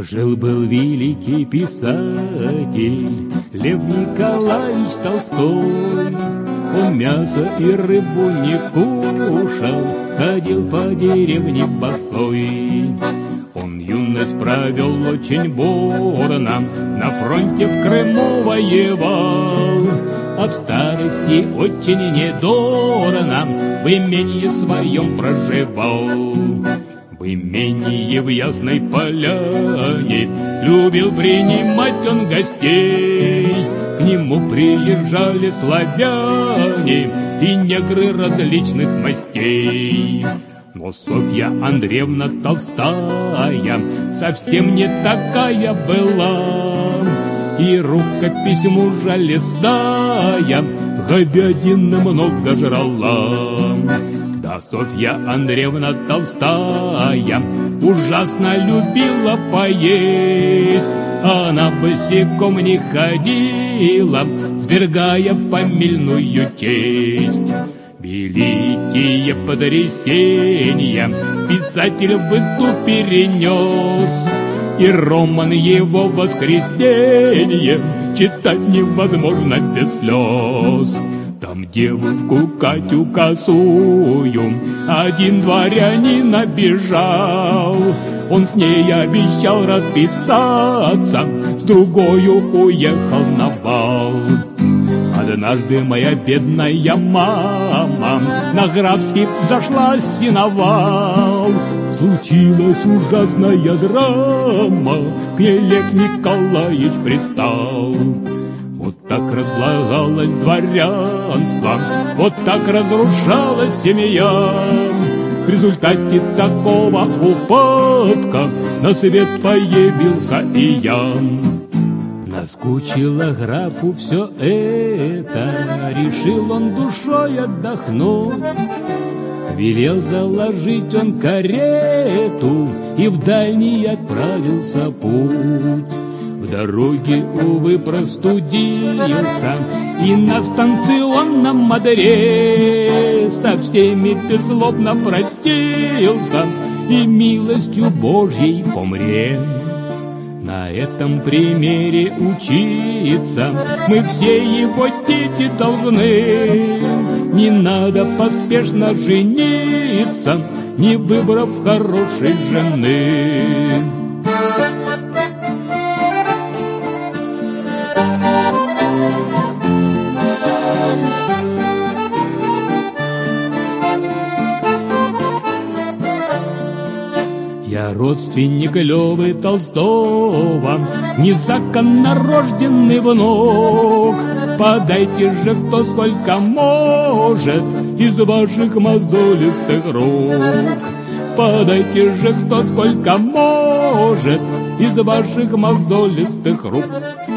Жил-был великий писатель Лев Николаевич Толстой. Он мясо и рыбу не кушал, ходил по деревне босой. Он юность провел очень бурно, на фронте в Крыму воевал, а в старости очень недурно в имении своем проживал. В имении в Ясной Поляне любил принимать он гостей. К нему приезжали славяне и негры различных мастей. Но Софья Андреевна Толстая совсем не такая была, и рукопись мужа лесная говядины много жрала. Да, Софья Андреевна Толстая ужасно любила поесть. Она босиком не ходила, свергая фамильную честь. Великие потрясения писатель в быту перенес, и роман его «Воскресенье» читать невозможно без слез. Там девушку Катю косую один дворянин обижал. Он с ней обещал расписаться, с другою уехал на бал. Однажды моя бедная мама на Графский зашла с сеновал. Случилась ужасная драма, к ней Лев Николаевич пристал. Вот так разлагалось дворянство, вот так разрушалась семья. В результате такого упадка на свет появился и я. Наскучило графу все это, решил он душой отдохнуть. Велел заложить он карету и в дальний отправился путь. В дороге, увы, простудился и на станционном одре со всеми беззлобно простился и милостью Божьей помре. На этом примере учиться мы все его дети должны. Не надо поспешно жениться, не выбрав хорошей жены. Я родственник Лёвы Толстого, незаконно рожденный внук. Подайте же, кто сколько может из ваших мозолистых рук. Подайте же, кто сколько может из ваших мозолистых рук.